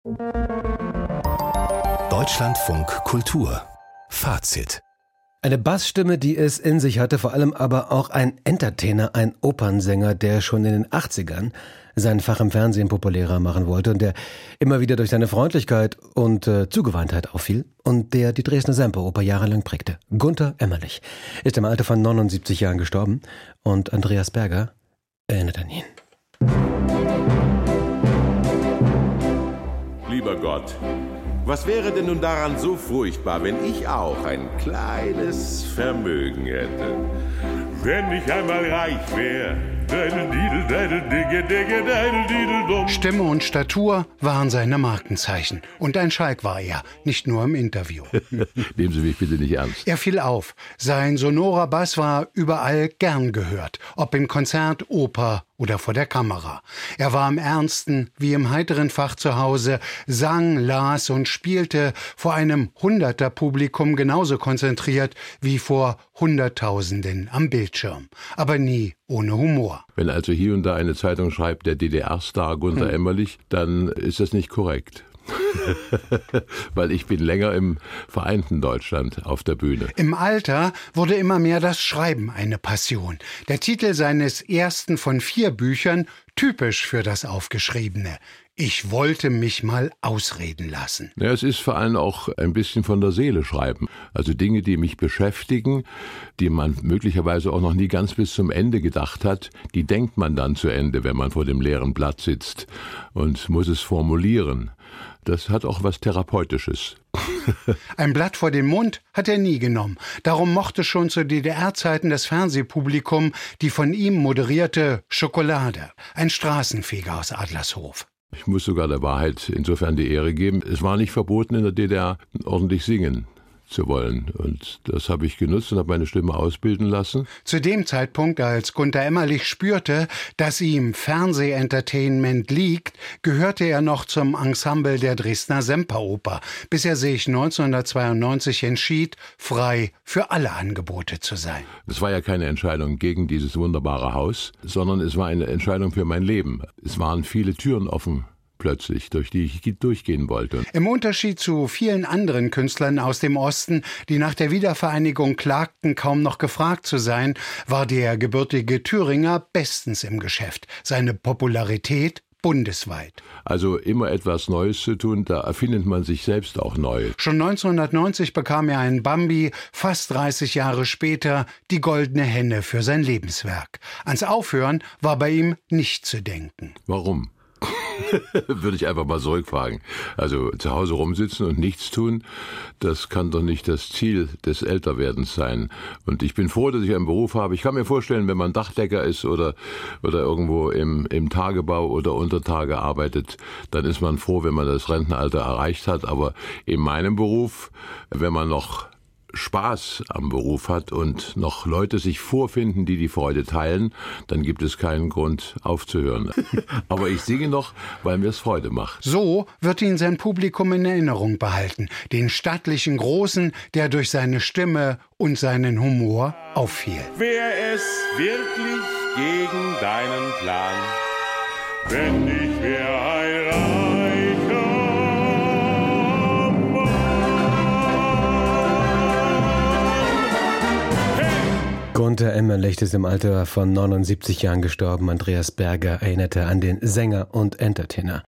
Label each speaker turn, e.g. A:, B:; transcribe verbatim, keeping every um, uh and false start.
A: Deutschlandfunk Kultur Fazit.
B: Eine Bassstimme, die es in sich hatte, vor allem aber auch ein Entertainer, ein Opernsänger, der schon in den achtzigern sein Fach im Fernsehen populärer machen wollte und der immer wieder durch seine Freundlichkeit und äh, Zugewandtheit auffiel und der die Dresdner Semperoper jahrelang prägte. Gunther Emmerlich ist im Alter von neunundsiebzig Jahren gestorben und Andreas Berger erinnert an ihn.
C: Lieber Gott, was wäre denn nun daran so furchtbar, wenn ich auch ein kleines Vermögen hätte? Wenn ich einmal reich wäre.
D: Stimme und Statur waren seine Markenzeichen. Und ein Schalk war er, nicht nur im Interview.
E: Nehmen Sie mich bitte nicht ernst.
D: Er fiel auf. Sein sonorer Bass war überall gern gehört. Ob im Konzert, Oper oder vor der Kamera. Er war im ernsten wie im heiteren Fach zu Hause, sang, las und spielte vor einem Hunderter-Publikum genauso konzentriert wie vor Hunderttausenden am Bildschirm. Aber nie ohne Humor.
E: Wenn also hier und da eine Zeitung schreibt, der D D R-Star Gunther hm. Emmerlich, dann ist das nicht korrekt. Weil ich bin länger im vereinten Deutschland auf der Bühne.
D: Im Alter wurde immer mehr das Schreiben eine Passion. Der Titel seines ersten von vier Büchern, typisch für das Aufgeschriebene. Ich wollte mich mal ausreden lassen.
E: Ja, es ist vor allem auch ein bisschen von der Seele schreiben. Also Dinge, die mich beschäftigen, die man möglicherweise auch noch nie ganz bis zum Ende gedacht hat, die denkt man dann zu Ende, wenn man vor dem leeren Blatt sitzt und muss es formulieren. Das hat auch was Therapeutisches.
D: Ein Blatt vor den Mund hat er nie genommen. Darum mochte schon zu D D R-Zeiten das Fernsehpublikum die von ihm moderierte Schokolade, ein Straßenfeger aus Adlershof.
E: Ich muss sogar der Wahrheit insofern die Ehre geben. Es war nicht verboten, in der D D R ordentlich singen zu wollen. Und das habe ich genutzt und habe meine Stimme ausbilden lassen.
D: Zu dem Zeitpunkt, als Gunther Emmerlich spürte, dass ihm Fernsehentertainment liegt, gehörte er noch zum Ensemble der Dresdner Semperoper, bis er sich neunzehnhundertzweiundneunzig entschied, frei für alle Angebote zu sein.
E: Es war ja keine Entscheidung gegen dieses wunderbare Haus, sondern es war eine Entscheidung für mein Leben. Es waren viele Türen offen. Plötzlich, durch die ich durchgehen wollte.
D: Im Unterschied zu vielen anderen Künstlern aus dem Osten, die nach der Wiedervereinigung klagten, kaum noch gefragt zu sein, war der gebürtige Thüringer bestens im Geschäft. Seine Popularität bundesweit.
E: Also immer etwas Neues zu tun, da erfindet man sich selbst auch neu.
D: Schon neunzehnhundertneunzig bekam er einen Bambi, fast dreißig Jahre später die Goldene Henne für sein Lebenswerk. Ans Aufhören war bei ihm nicht zu denken.
E: Warum? Würde ich einfach mal zurückfragen. Also zu Hause rumsitzen und nichts tun, das kann doch nicht das Ziel des Älterwerdens sein. Und ich bin froh, dass ich einen Beruf habe. Ich kann mir vorstellen, wenn man Dachdecker ist oder, oder irgendwo im, im Tagebau oder unter Tage arbeitet, dann ist man froh, wenn man das Rentenalter erreicht hat. Aber in meinem Beruf, wenn man noch Spaß am Beruf hat und noch Leute sich vorfinden, die die Freude teilen, dann gibt es keinen Grund aufzuhören. Aber ich singe noch, weil mir es Freude macht.
D: So wird ihn sein Publikum in Erinnerung behalten. Den stattlichen Großen, der durch seine Stimme und seinen Humor auffiel.
C: Wär es wirklich gegen deinen Plan, wenn ich wär ein reicher
B: Gunther Emmerlich ist im Alter von neunundsiebzig Jahren gestorben. Andreas Berger erinnerte an den Sänger und Entertainer.